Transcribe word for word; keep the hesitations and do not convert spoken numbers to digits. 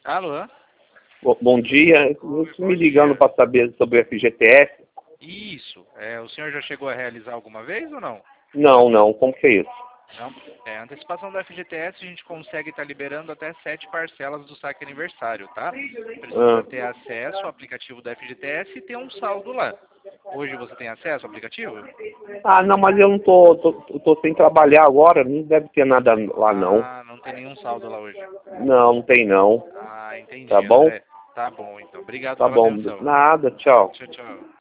Alô? Bo- Bom dia, eu estou me ligando para saber sobre o F G T S. Isso. É, o senhor já chegou a realizar alguma vez ou não? Não, não, como que é isso? Não. É, a antecipação do F G T S a gente consegue estar liberando até sete parcelas do saque aniversário, tá? Precisa Ah, ter acesso ao aplicativo do F G T S e ter um saldo lá. Hoje você tem acesso ao aplicativo? ah, não, mas eu não tô, tô, tô sem trabalhar agora, não deve ter nada lá não. Ah, não tem nenhum saldo lá hoje. Não, não tem não. Ah, Tá entendi, bom? André. Tá bom, então. Obrigado Tá pela bom, atenção. nada, tchau. Tchau, tchau.